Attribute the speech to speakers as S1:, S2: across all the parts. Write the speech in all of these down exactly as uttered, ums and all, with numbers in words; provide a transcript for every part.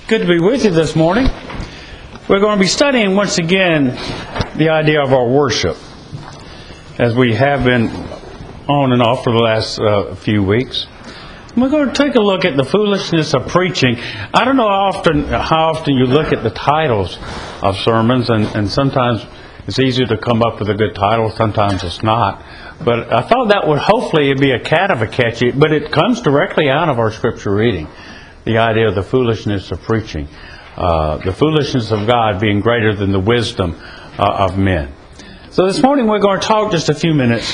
S1: Good to be with you this morning. We're going to be studying once again the idea of our worship, as we have been on and off for the last uh, few weeks. We're going to take a look at the foolishness of preaching. I don't know how often, how often you look at the titles of sermons, and, and sometimes it's easier to come up with a good title, sometimes it's not. But I thought that would hopefully be a cat of a catchy, but it comes directly out of our scripture reading. The idea of the foolishness of preaching. Uh, the foolishness of God being greater than the wisdom uh, of men. So this morning we're going to talk just a few minutes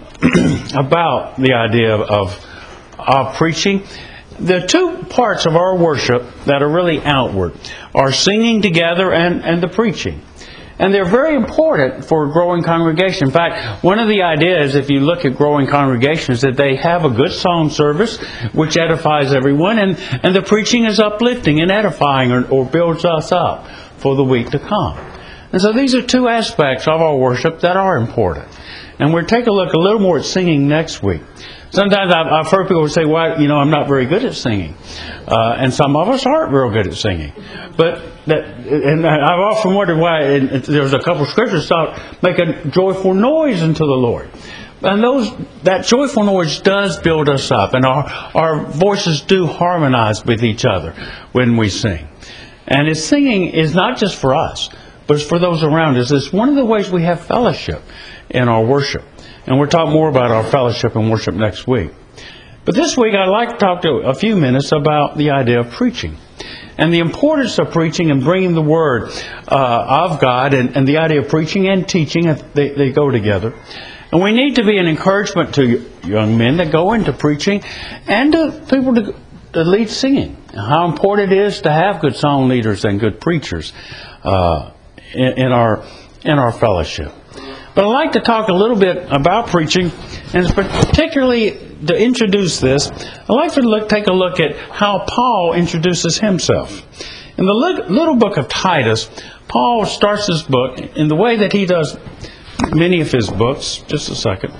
S1: about the idea of, of, of preaching. The two parts of our worship that are really outward are singing together and, and the preaching. And they're very important for a growing congregation. In fact, one of the ideas, if you look at growing congregations, that they have a good song service which edifies everyone, and, and the preaching is uplifting and edifying, or, or builds us up for the week to come. And so these are two aspects of our worship that are important. And we'll take a look a little more at singing next week. Sometimes I've, I've heard people say, well, you know, I'm not very good at singing. Uh, and some of us aren't real good at singing. But that, and I've often wondered why, and there's a couple of scriptures that make a joyful noise unto the Lord. And those that joyful noise does build us up. And our, our voices do harmonize with each other when we sing. And it's singing is not just for us, but it's for those around us. It's one of the ways we have fellowship in our worship. And we'll talk more about our fellowship and worship next week. But this week I'd like to talk to a few minutes about the idea of preaching. And the importance of preaching and bringing the Word uh, of God, and, and the idea of preaching and teaching, they, they go together. And we need to be an encouragement to young men that go into preaching and to people to, to lead singing. How important it is to have good song leaders and good preachers uh, in, in our in our fellowship. But I'd like to talk a little bit about preaching, and particularly to introduce this, I'd like to look, take a look at how Paul introduces himself. In the little book of Titus, Paul starts his book in the way that he does many of his books. Just a second.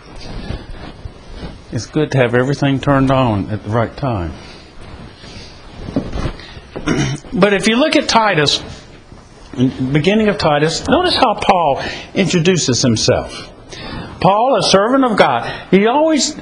S1: It's good to have everything turned on at the right time. But if you look at Titus, in the beginning of Titus, notice how Paul introduces himself. Paul, a servant of God, he always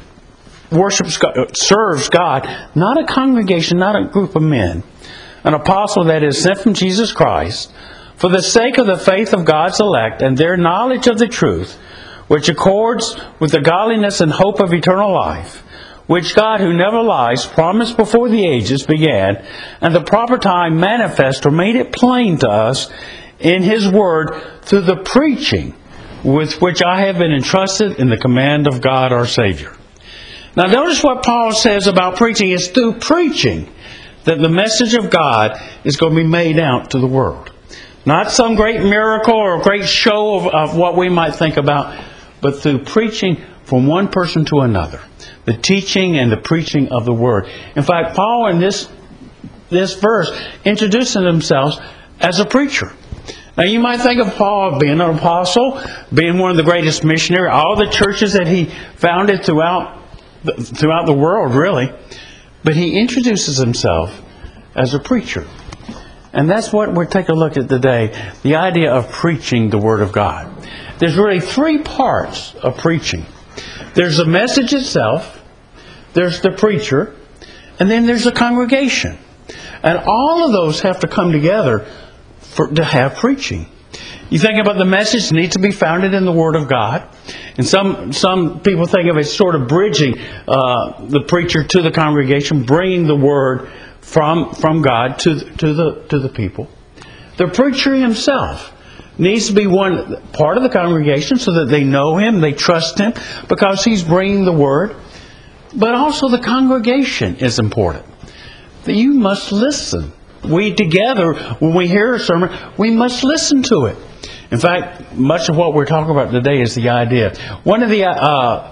S1: worships God, serves God, not a congregation, not a group of men. An apostle that is sent from Jesus Christ, for the sake of the faith of God's elect and their knowledge of the truth, which accords with the godliness and hope of eternal life, which God, who never lies, promised before the ages began, and the proper time manifest or made it plain to us in His Word through the preaching with which I have been entrusted in the command of God our Savior. Now notice what Paul says about preaching. It's through preaching that the message of God is going to be made out to the world. Not some great miracle or a great show of, of what we might think about, but through preaching from one person to another. The teaching and the preaching of the Word. In fact, Paul in this this verse introduces himself as a preacher. Now you might think of Paul being an apostle, being one of the greatest missionaries, all the churches that he founded throughout the, throughout the world, really. But he introduces himself as a preacher. And that's what we'll take a look at today, the idea of preaching the Word of God. There's really three parts of preaching. There's the message itself, there's the preacher, and then there's the congregation. And all of those have to come together for, to have preaching. You think about the message, it needs to be founded in the Word of God. And some some people think of it sort of bridging uh, the preacher to the congregation, bringing the Word from from God to to the to the people. The preacher himself needs to be one part of the congregation so that they know him, they trust him, because he's bringing the Word. But also the congregation is important. That you must listen. We together, when we hear a sermon, we must listen to it. In fact, much of what we're talking about today is the idea. One of the uh,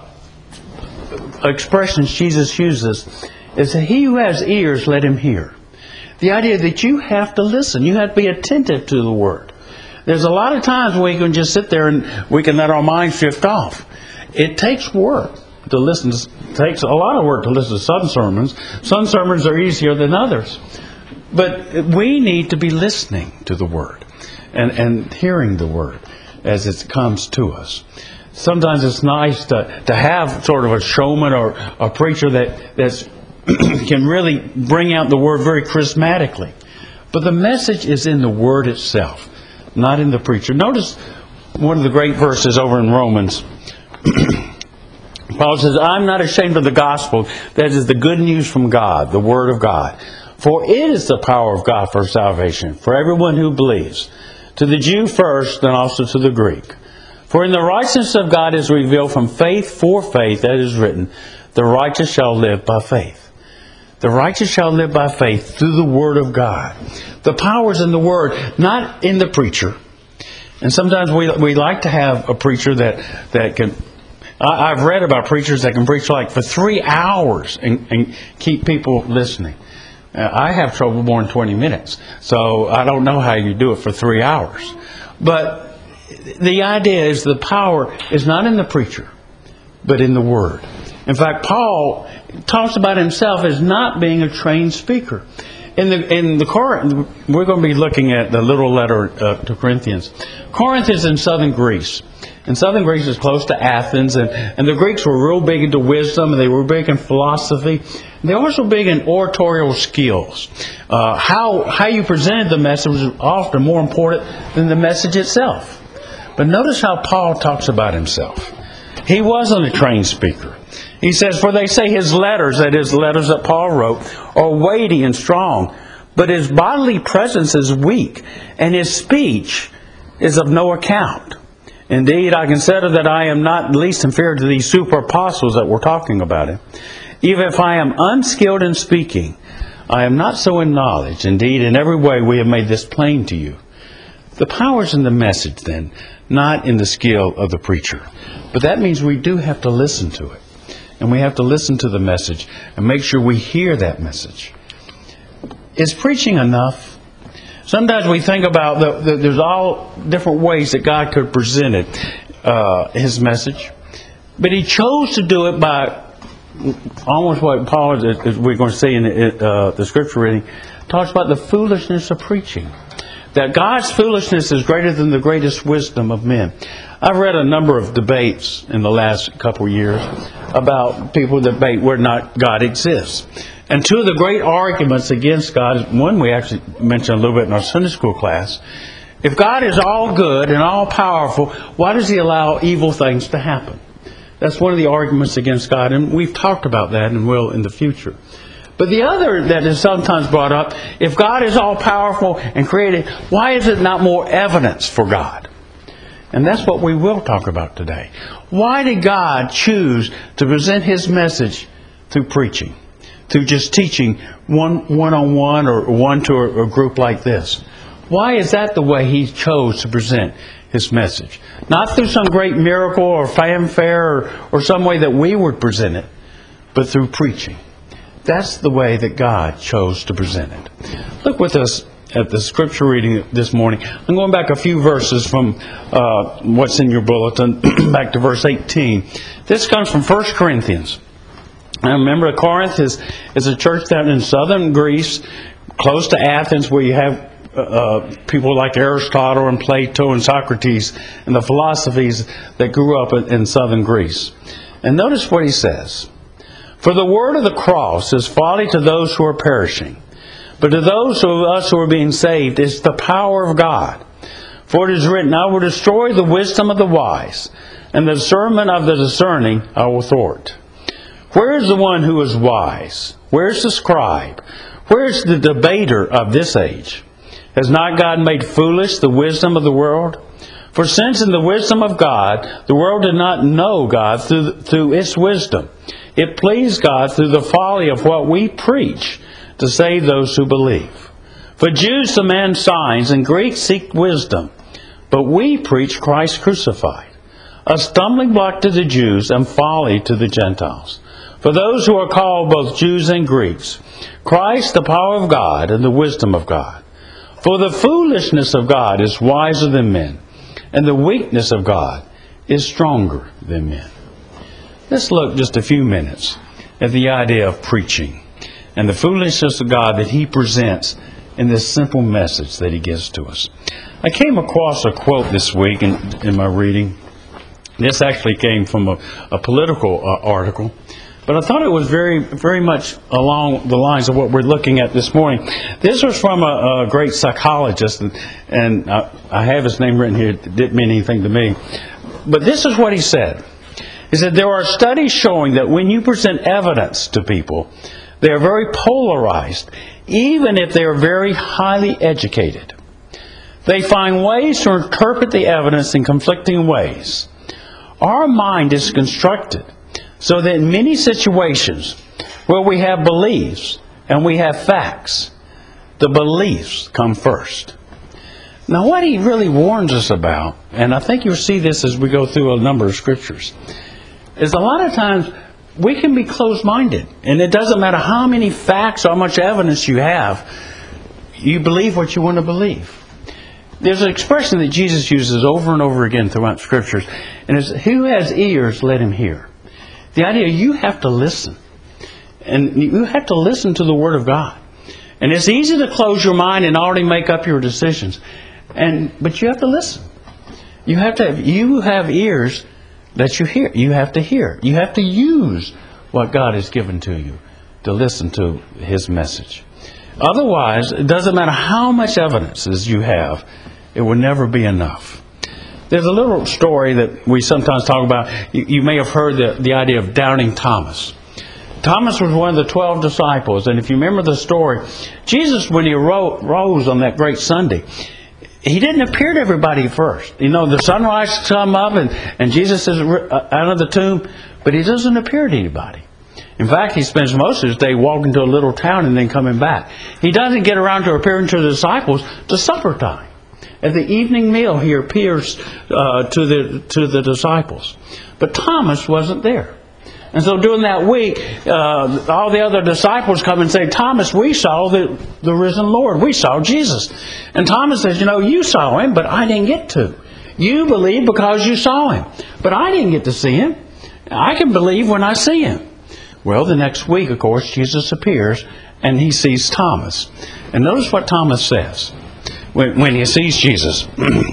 S1: expressions Jesus uses is that he who has ears, let him hear. The idea that you have to listen. You have to be attentive to the Word. There's a lot of times when we can just sit there and we can let our minds drift off. It takes work to listen. It takes a lot of work to listen to some sermons. Some sermons are easier than others. But we need to be listening to the Word and, and hearing the Word as it comes to us. Sometimes it's nice to, to have sort of a showman or a preacher that that's, can really bring out the Word very charismatically. But the message is in the Word itself, not in the preacher. Notice one of the great verses over in Romans. Paul says, I'm not ashamed of the gospel. That is the good news from God, the Word of God. For it is the power of God for salvation, for everyone who believes. To the Jew first, and also to the Greek. For in the righteousness of God is revealed from faith for faith, that is written, the righteous shall live by faith. The righteous shall live by faith through the Word of God. The power is in the Word, not in the preacher. And sometimes we we like to have a preacher that, that can... I, I've read about preachers that can preach like for three hours and, and keep people listening. Uh, I have trouble more than twenty minutes. So I don't know how you do it for three hours. But the idea is the power is not in the preacher, but in the Word. In fact, Paul talks about himself as not being a trained speaker. In the in the Corinth, we're going to be looking at the little letter uh, to Corinthians. Corinth is in southern Greece. And southern Greece is close to Athens, and, and the Greeks were real big into wisdom, and they were big in philosophy. And they're also big in oratorial skills. Uh, how how you presented the message was often more important than the message itself. But notice how Paul talks about himself. He wasn't a trained speaker. He says, for they say his letters, that is, the letters that Paul wrote, are weighty and strong, but his bodily presence is weak, and his speech is of no account. Indeed, I consider that I am not least inferior to these super apostles that we're talking about him. Even if I am unskilled in speaking, I am not so in knowledge. Indeed, in every way we have made this plain to you. The power's in the message then, not in the skill of the preacher. But that means we do have to listen to it. And we have to listen to the message and make sure we hear that message. Is preaching enough? Sometimes we think about the, the, there's all different ways that God could present it, uh, His message. But He chose to do it by almost what Paul, as we're going to see in the, uh, the scripture reading, talks about the foolishness of preaching. That God's foolishness is greater than the greatest wisdom of men. I've read a number of debates in the last couple of years about people that debate whether or not God exists. And two of the great arguments against God, one we actually mentioned a little bit in our Sunday school class. If God is all good and all powerful, why does He allow evil things to happen? That's one of the arguments against God, and we've talked about that and will in the future. But the other that is sometimes brought up, if God is all powerful and created, why is it not more evidence for God? And that's what we will talk about today. Why did God choose to present His message through preaching? Through just teaching one, one-on-one or one to a, a group like this? Why is that the way He chose to present His message? Not through some great miracle or fanfare or, or some way that we would present it, but through preaching. That's the way that God chose to present it. Look with us at the scripture reading this morning. I'm going back a few verses from uh, what's in your bulletin, back to verse eighteen. This comes from First Corinthians. Now remember, Corinth is, is a church down in southern Greece, close to Athens, where you have uh, people like Aristotle and Plato and Socrates and the philosophies that grew up in, in southern Greece. And notice what he says. For the word of the cross is folly to those who are perishing, but to those of us who are being saved, it's the power of God. For it is written, I will destroy the wisdom of the wise, and the discernment of the discerning I will thwart. Where is the one who is wise? Where is the scribe? Where is the debater of this age? Has not God made foolish the wisdom of the world? For since in the wisdom of God, the world did not know God through, through its wisdom, it pleased God through the folly of what we preach to save those who believe. For Jews demand signs and Greeks seek wisdom, but we preach Christ crucified, a stumbling block to the Jews and folly to the Gentiles. For those who are called both Jews and Greeks, Christ the power of God and the wisdom of God. For the foolishness of God is wiser than men, and the weakness of God is stronger than men. Let's look just a few minutes at the idea of preaching and the foolishness of God that He presents in this simple message that he gives to us. I came across a quote this week in, in my reading. This actually came from a, a political uh, article, but I thought it was very, very much along the lines of what we're looking at this morning. This was from a, a great psychologist, and, and I, I have his name written here. It didn't mean anything to me. But this is what he said. He said, there are studies showing that when you present evidence to people, they are very polarized, even if they are very highly educated. They find ways to interpret the evidence in conflicting ways. Our mind is constructed so that in many situations where we have beliefs and we have facts, the beliefs come first. Now, what he really warns us about, and I think you'll see this as we go through a number of scriptures, is a lot of times we can be closed-minded. And it doesn't matter how many facts or how much evidence you have, you believe what you want to believe. There's an expression that Jesus uses over and over again throughout scriptures, and it's, who has ears, let him hear. The idea, you have to listen. And you have to listen to the Word of God. And it's easy to close your mind and already make up your decisions. And but you have to listen. You have to have, you have ears that you hear. You have to hear. You have to use what God has given to you to listen to His message. Otherwise, it doesn't matter how much evidence you have, it will never be enough. There's a little story that we sometimes talk about. You, you may have heard the, the idea of doubting Thomas. Thomas was one of the twelve disciples, and if you remember the story, Jesus, when he ro- rose on that great Sunday, He didn't appear to everybody first. You know, the sunrise come up, and, and Jesus is out of the tomb, but He doesn't appear to anybody. In fact, He spends most of His day walking to a little town and then coming back. He doesn't get around to appearing to the disciples to supper time. At the evening meal, He appears uh, to the to the disciples. But Thomas wasn't there. And so during that week, uh, all the other disciples come and say, Thomas, we saw the, the risen Lord. We saw Jesus. And Thomas says, you know, you saw Him, but I didn't get to. You believe because you saw Him. But I didn't get to see Him. I can believe when I see Him. Well, the next week, of course, Jesus appears and He sees Thomas. And notice what Thomas says when, when he sees Jesus.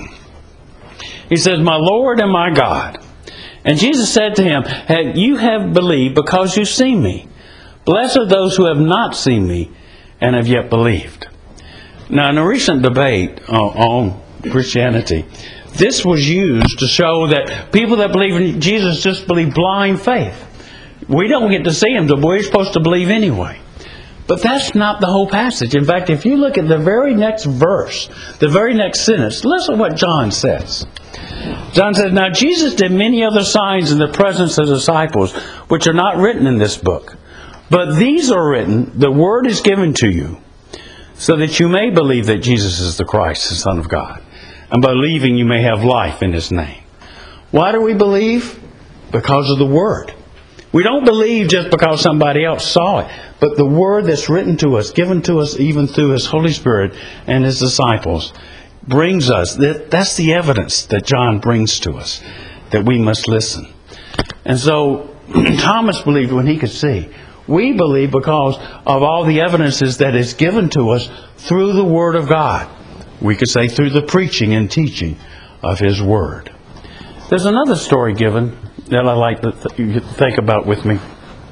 S1: He says, my Lord and my God. And Jesus said to him, you have believed because you've seen me. Blessed are those who have not seen me and have yet believed. Now, in a recent debate uh, on Christianity, this was used to show that people that believe in Jesus just believe blind faith. We don't get to see Him, but we're supposed to believe anyway. But that's not the whole passage. In fact, if you look at the very next verse, the very next sentence, listen to what John says. John says, now Jesus did many other signs in the presence of the disciples, which are not written in this book. But these are written, the word is given to you, so that you may believe that Jesus is the Christ, the Son of God. And believing you may have life in His name. Why do we believe? Because of the Word. We don't believe just because somebody else saw it, but the Word that's written to us, given to us even through His Holy Spirit and His disciples, brings us, that, that's the evidence that John brings to us, that we must listen. And so Thomas believed when he could see. We believe because of all the evidences that is given to us through the Word of God. We could say through the preaching and teaching of His Word. There's another story given that I like to th- think about with me.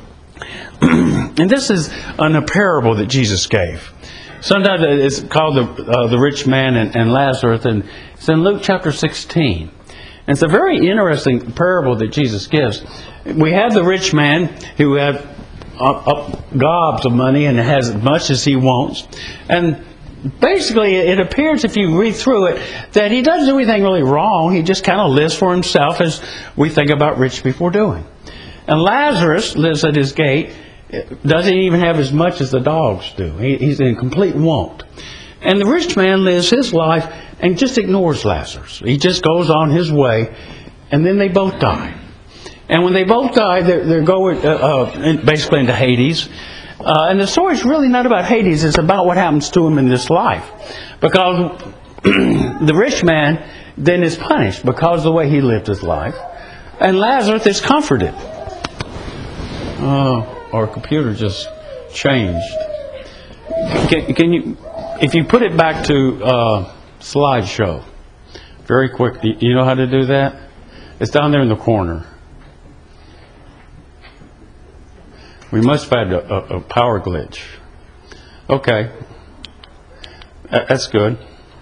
S1: And this is in a parable that Jesus gave. Sometimes it's called the, uh, the rich man and, and Lazarus, and it's in Luke chapter sixteen. And it's a very interesting parable that Jesus gives. We have the rich man who had up, up gobs of money and has as much as he wants. And basically, it appears, if you read through it, that he doesn't do anything really wrong. He just kind of lives for himself, as we think about rich people doing. And Lazarus lives at his gate, doesn't even have as much as the dogs do. He, he's in complete want. And the rich man lives his life and just ignores Lazarus. He just goes on his way, and then they both die. And when they both die, they're, they're going uh, uh, basically into Hades. Uh, and the story's really not about Hades. It's about what happens to him in this life. Because the rich man then is punished because of the way he lived his life. And Lazarus is comforted. Uh, our computer just changed. Can, can you if you put it back to uh, slideshow, very quickly, you know how to do that? It's down there in the corner. We must have had a, a, a power glitch. Okay. That's good.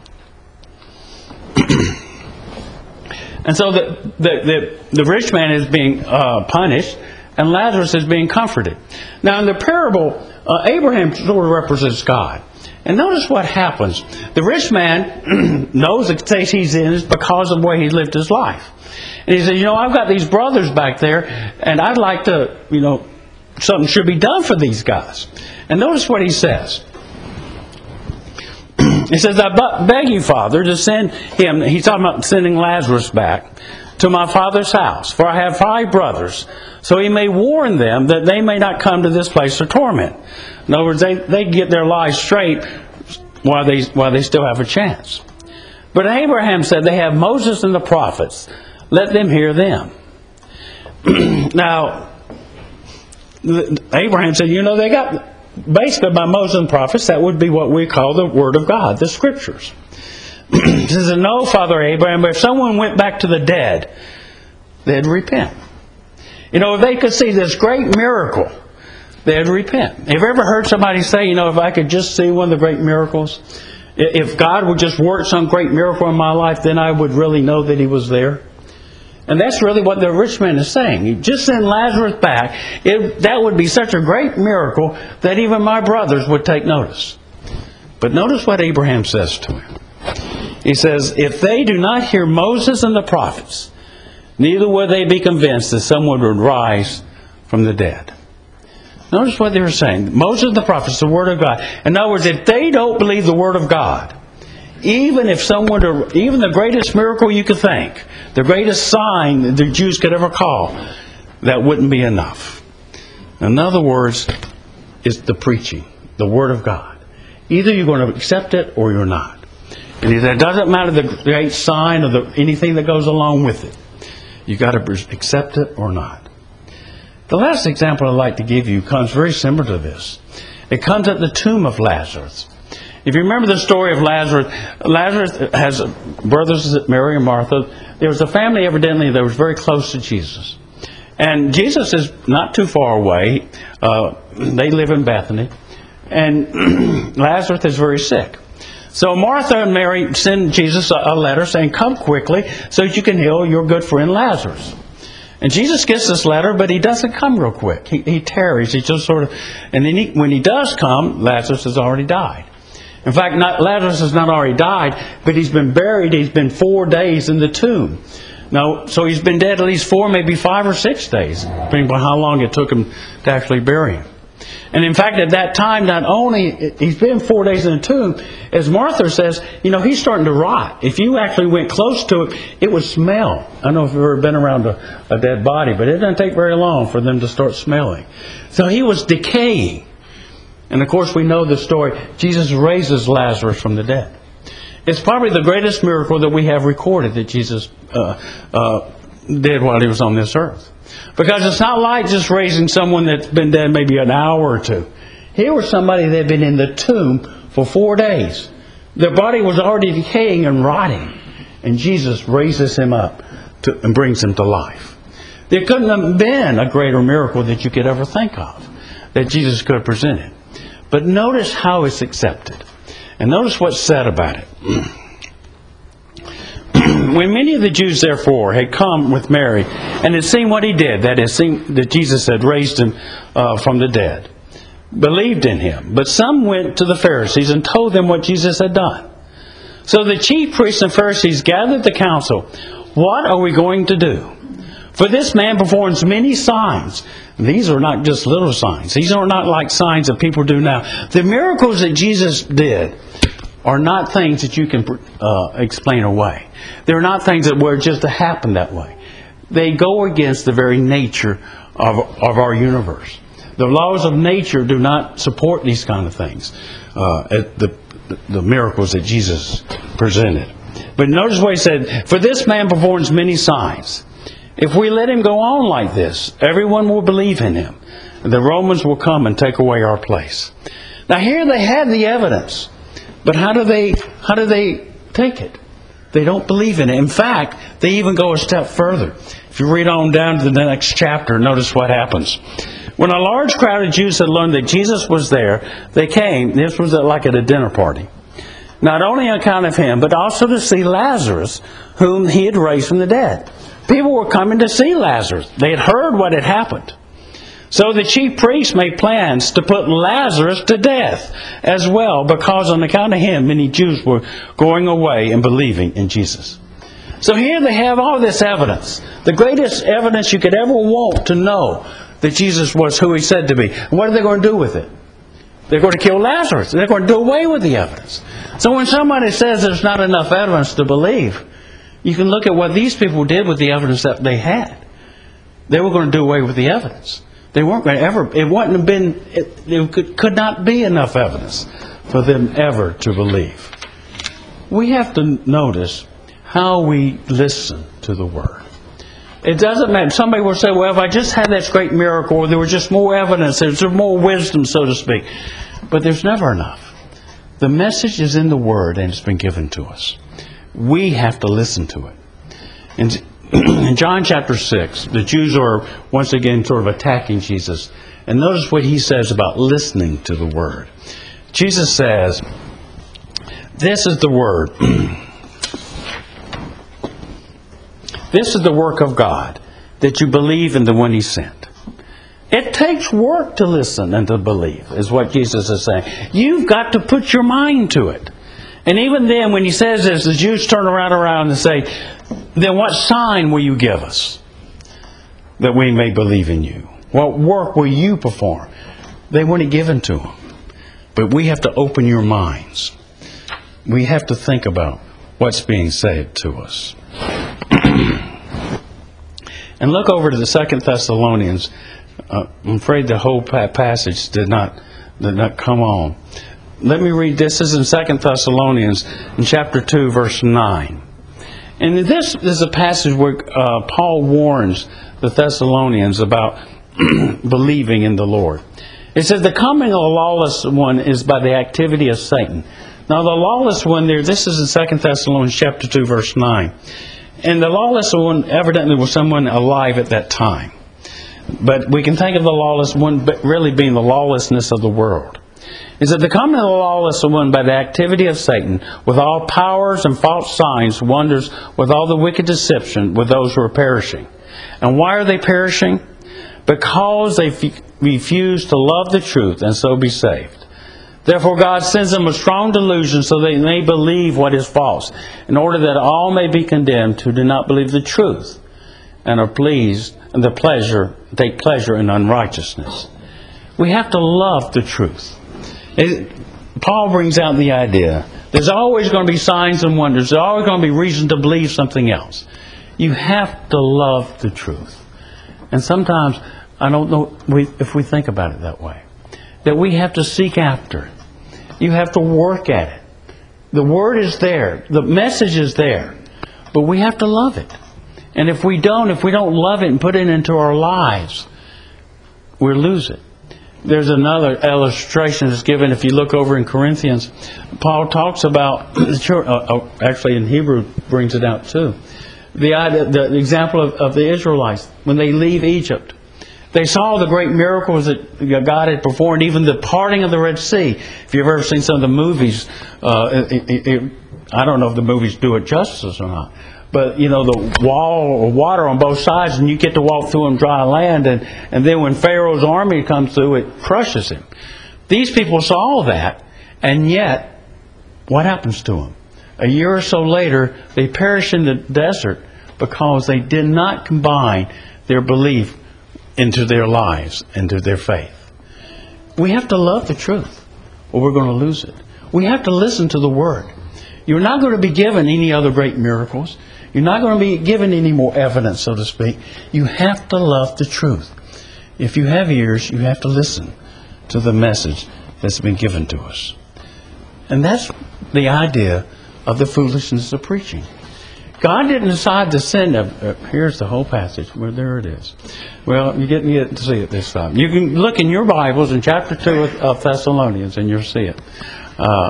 S1: And so the, the, the, the rich man is being uh, punished, and Lazarus is being comforted. Now in the parable, uh, Abraham sort of represents God. And notice what happens. The rich man knows the state he's in is because of the way he lived his life. And he says, you know, I've got these brothers back there, and I'd like to, you know, something should be done for these guys. And notice what he says. He says, I beg you, Father, to send him, he's talking about sending Lazarus back, to my father's house, for I have five brothers, so he may warn them that they may not come to this place of torment. In other words, they, they get their lives straight while they, while they still have a chance. But Abraham said, they have Moses and the prophets. Let them hear them. Now, Abraham said, you know, they got, basically by Moses and prophets, that would be what we call the Word of God, the Scriptures. He says, no, Father Abraham, but if someone went back to the dead, they'd repent. You know, if they could see this great miracle, they'd repent. Have you ever heard somebody say, you know, if I could just see one of the great miracles, if God would just work some great miracle in my life, then I would really know that He was there? And that's really what the rich man is saying. You just send Lazarus back. It, that would be such a great miracle that even my brothers would take notice. But notice what Abraham says to him. He says, if they do not hear Moses and the prophets, neither will they be convinced that someone would rise from the dead. Notice what they were saying. Moses and the prophets, the Word of God. In other words, if they don't believe the Word of God, even if someone, to, even the greatest miracle you could think, the greatest sign that the Jews could ever call, that wouldn't be enough. In other words, it's the preaching, the Word of God. Either you're going to accept it or you're not. And it doesn't matter the great sign or the, anything that goes along with it. You've got to accept it or not. The last example I'd like to give you comes very similar to this. It comes at the tomb of Lazarus. If you remember the story of Lazarus, Lazarus has brothers, Mary and Martha. There was a family evidently that was very close to Jesus. And Jesus is not too far away. Uh, they live in Bethany. And Lazarus is very sick. So Martha and Mary send Jesus a letter saying, come quickly so that you can heal your good friend Lazarus. And Jesus gets this letter, but he doesn't come real quick. He, he tarries. He just sort of, and then he, when he does come, Lazarus has already died. In fact, not, Lazarus has not already died, but he's been buried. He's been four days in the tomb. Now, so he's been dead at least four, maybe five or six days, depending on how long it took him to actually bury him. And in fact, at that time, not only, he's been four days in the tomb, as Martha says, you know, he's starting to rot. If you actually went close to it, it would smell. I don't know if you've ever been around a, a dead body, but it doesn't take very long for them to start smelling. So he was decaying. And of course, we know the story. Jesus raises Lazarus from the dead. It's probably the greatest miracle that we have recorded that Jesus uh, uh, did while he was on this earth. Because it's not like just raising someone that's been dead maybe an hour or two. Here was somebody that had been in the tomb for four days. Their body was already decaying and rotting. And Jesus raises him up to, and brings him to life. There couldn't have been a greater miracle that you could ever think of that Jesus could have presented. But notice how it's accepted. And notice what's said about it. When many of the Jews, therefore, had come with Mary and had seen what he did, that is, seen that Jesus had raised him uh, from the dead, believed in him. But some went to the Pharisees and told them what Jesus had done. So the chief priests and Pharisees gathered the council. What are we going to do? For this man performs many signs. These are not just little signs. These are not like signs that people do now. The miracles that Jesus did are not things that you can uh, explain away. They're not things that were just to happen that way. They go against the very nature of, of our universe. The laws of nature do not support these kind of things, uh, the, the miracles that Jesus presented. But notice what he said, for this man performs many signs. If we let him go on like this, everyone will believe in him. The Romans will come and take away our place. Now here they had the evidence. But how do they how do they take it? They don't believe in it. In fact, they even go a step further. If you read on down to the next chapter, notice what happens. When a large crowd of Jews had learned that Jesus was there, they came. This was like at a dinner party. Not only on account of him, but also to see Lazarus, whom he had raised from the dead. People were coming to see Lazarus. They had heard what had happened. So the chief priests made plans to put Lazarus to death as well, because on account of him, many Jews were going away and believing in Jesus. So here they have all this evidence. The greatest evidence you could ever want to know that Jesus was who he said to be. And what are they going to do with it? They're going to kill Lazarus. They're going to do away with the evidence. So when somebody says there's not enough evidence to believe, you can look at what these people did with the evidence that they had. They were going to do away with the evidence. They weren't going to ever, it wouldn't have been, it, it could, could not be enough evidence for them ever to believe. We have to notice how we listen to the Word. It doesn't matter. Somebody will say, well, if I just had that great miracle, or there was just more evidence, there's more wisdom, so to speak. But there's never enough. The message is in the Word and it's been given to us. We have to listen to it. And in John chapter six, the Jews are once again sort of attacking Jesus. And notice what he says about listening to the Word. Jesus says, this is the Word. This is the work of God, that you believe in the one He sent. It takes work to listen and to believe, is what Jesus is saying. You've got to put your mind to it. And even then, when He says this, the Jews turn around around and say, then what sign will you give us that we may believe in you? What work will you perform? They weren't given to them. But we have to open your minds. We have to think about what's being said to us. And look over to the Second Thessalonians. Uh, I'm afraid the whole passage did not did not come on. Let me read this. This is in Second Thessalonians in chapter two, verse nine. And this is a passage where uh, Paul warns the Thessalonians about believing in the Lord. It says, the coming of the lawless one is by the activity of Satan. Now the lawless one there, this is in Second Thessalonians chapter two, verse nine. And the lawless one evidently was someone alive at that time. But we can think of the lawless one really being the lawlessness of the world. Is that the coming of the lawless one by the activity of Satan, with all powers and false signs, wonders, with all the wicked deception, with those who are perishing. And why are they perishing? Because they f- refuse to love the truth and so be saved. Therefore God sends them a strong delusion so they may believe what is false, in order that all may be condemned who do not believe the truth and are pleased and the pleasure take pleasure in unrighteousness. We have to love the truth. It, Paul brings out the idea there's always going to be signs and wonders. There's always going to be reason to believe something else. You have to love the truth. And sometimes, I don't know if we think about it that way, that we have to seek after it. You have to work at it. The Word is there. The message is there. But we have to love it. And if we don't, if we don't love it and put it into our lives, we'll lose it. There's another illustration that's given. If you look over in Corinthians, Paul talks about, actually in Hebrew brings it out too, the, idea, the example of, of the Israelites when they leave Egypt. They saw the great miracles that God had performed, even the parting of the Red Sea. If you've ever seen some of the movies, uh, it, it, it, I don't know if the movies do it justice or not. But, you know, the wall of water on both sides, and you get to walk through on dry land. And, and then when Pharaoh's army comes through, it crushes him. These people saw that, and yet, what happens to them? A year or so later, they perish in the desert because they did not combine their belief into their lives, into their faith. We have to love the truth, or we're going to lose it. We have to listen to the Word. You're not going to be given any other great miracles. You're not going to be given any more evidence, so to speak. You have to love the truth. If you have ears, you have to listen to the message that's been given to us. And that's the idea of the foolishness of preaching. God didn't decide to send a... Uh, here's the whole passage. Well, there it is. Well, you didn't get to see it this time. You can look in your Bibles in chapter two of, of Thessalonians, and you'll see it. Uh,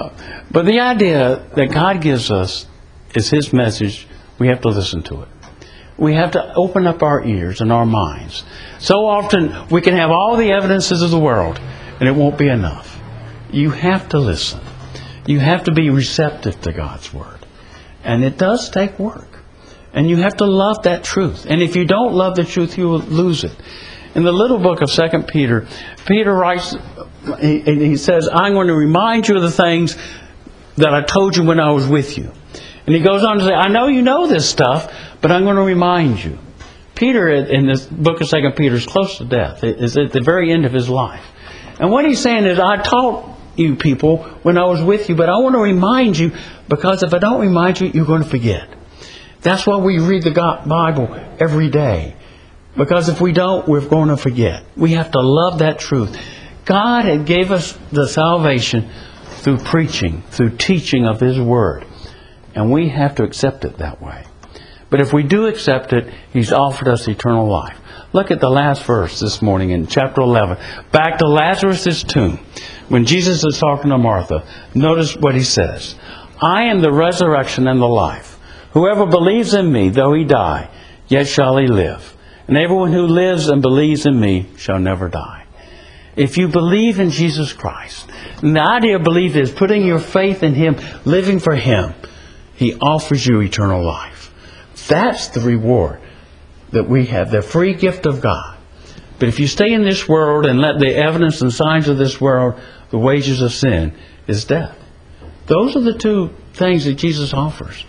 S1: But the idea that God gives us is His message. We have to listen to it. We have to open up our ears and our minds. So often we can have all the evidences of the world, and it won't be enough. You have to listen. You have to be receptive to God's Word. And it does take work. And you have to love that truth. And if you don't love the truth, you will lose it. In the little book of Second Peter, Peter writes, he, he says, I'm going to remind you of the things that I told you when I was with you. And he goes on to say, I know you know this stuff, but I'm going to remind you. Peter, in this book of Second Peter, is close to death. It is at the very end of his life. And what he's saying is, I taught you people when I was with you, but I want to remind you, because if I don't remind you, you're going to forget. That's why we read the Bible every day. Because if we don't, we're going to forget. We have to love that truth. God had gave us the salvation through preaching, through teaching of His Word. And we have to accept it that way. But if we do accept it, He's offered us eternal life. Look at the last verse this morning in chapter eleven. Back to Lazarus' tomb. When Jesus is talking to Martha, notice what He says. I am the resurrection and the life. Whoever believes in me, though he die, yet shall he live. And everyone who lives and believes in me shall never die. If you believe in Jesus Christ, and the idea of belief is putting your faith in Him, living for Him, He offers you eternal life. That's the reward that we have, the free gift of God. But if you stay in this world and let the evidence and signs of this world, the wages of sin is death. Those are the two things that Jesus offers.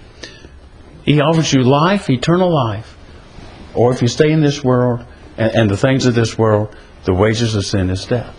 S1: He offers you life, eternal life. Or if you stay in this world and, and the things of this world, the wages of sin is death.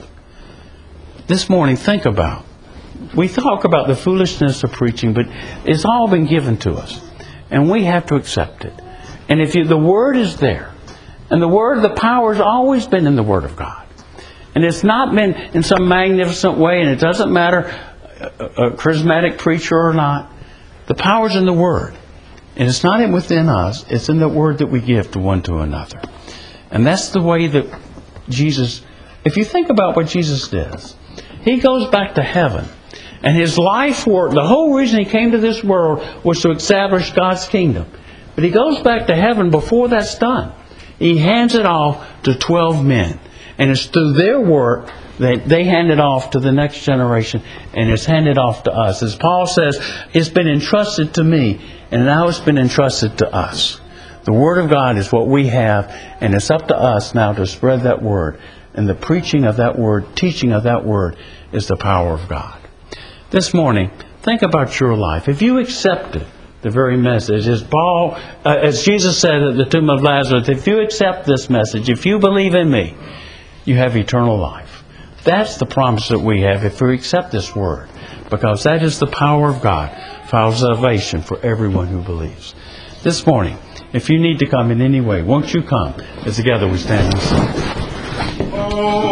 S1: This morning, think about. We talk about the foolishness of preaching, but it's all been given to us. And we have to accept it. And if you, the Word is there, and the Word, the power has always been in the Word of God. And it's not been in some magnificent way, and it doesn't matter a, a charismatic preacher or not. The power's in the Word. And it's not within us, it's in the Word that we give to one to another. And that's the way that Jesus, if you think about what Jesus does, He goes back to heaven. And His life work, the whole reason He came to this world was to establish God's kingdom. But He goes back to heaven before that's done. He hands it off to twelve men. And it's through their work that they hand it off to the next generation. And it's handed off to us. As Paul says, it's been entrusted to me. And now it's been entrusted to us. The Word of God is what we have. And it's up to us now to spread that Word. And the preaching of that Word, teaching of that Word is the power of God. This morning, think about your life. If you accepted the very message, as Paul, uh, as Jesus said at the tomb of Lazarus, if you accept this message, if you believe in me, you have eternal life. That's the promise that we have if we accept this Word. Because that is the power of God for salvation for everyone who believes. This morning, if you need to come in any way, won't you come as together we stand and sing. Oh.